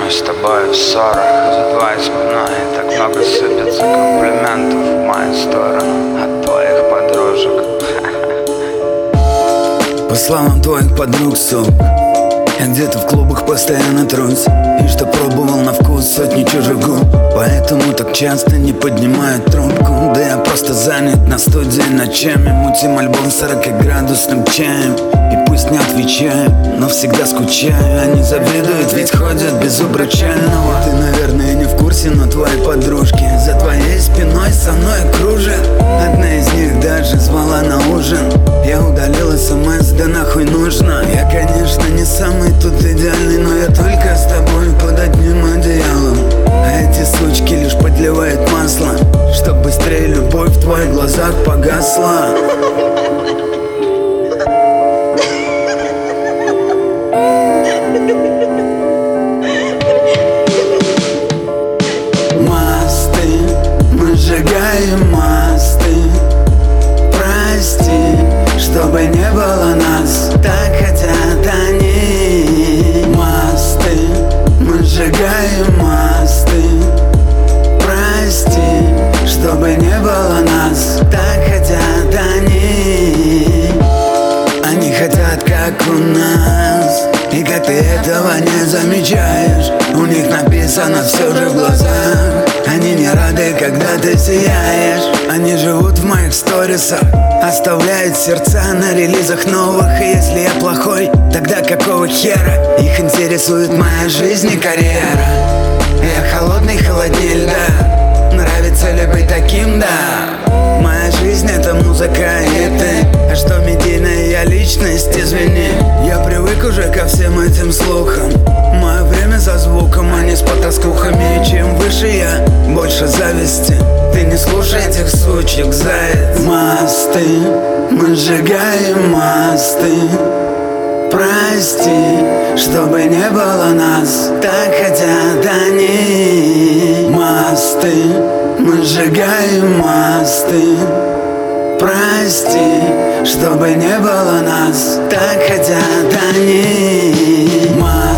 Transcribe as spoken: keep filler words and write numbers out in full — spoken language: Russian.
мы с тобой в ссорах за твоей спиной. Так много сыпется комплиментов в мою сторону от твоих подружек. По словам твоих подруг, сук, я где-то в клубах постоянно трусь, и что пробовал на вкус сотни чужих губ. Поэтому так часто не поднимаю трубку. Да я просто занят на студии ночами. Мутим альбом сорокаградусным чаем. И пусть не отвечаю, но всегда скучаю. Они завидуют, ведь ходят без обручального. Ты, наверное, не в курсе, но твои подружки за твоей спиной со мной кружат. Одна из них даже звала на ужин. Я удалил смс, да нахуй нужно. Я, конечно, не самый тут идеальный, но я только с тобой под одним одеялом. А эти сучки лишь подливают масло, чтоб быстрее любовь в твоих глазах погасла. Мосты, мы сжигаем мосты. Прости, чтобы не было нас, так хотят они. Мосты, мы сжигаем мосты. Прости, чтобы не было нас, так хотят они. Они хотят, как у нас, и как ты этого не замечаешь. У них написано все же в глазах. Они не рады, когда ты сияешь. Они живут в моих сторисах, оставляют сердца на релизах новых. И если я плохой, тогда какого хера? Их интересует моя жизнь и карьера. Я холодный, холоднее льда. Нравится ли быть таким, да? Моя жизнь — это музыка и ты. А что медийная я личность, извини. Я привык уже ко всем этим слухам. Мое время за звуком, а не с потаскухами. И чем выше я, больше зависти. Ты не слушай этих сучек, заяц. Мосты, мы сжигаем мосты. Прости, чтобы не было нас, так хотят они. Мосты, мы сжигаем мосты. Прости, чтобы не было нас, так хотят они.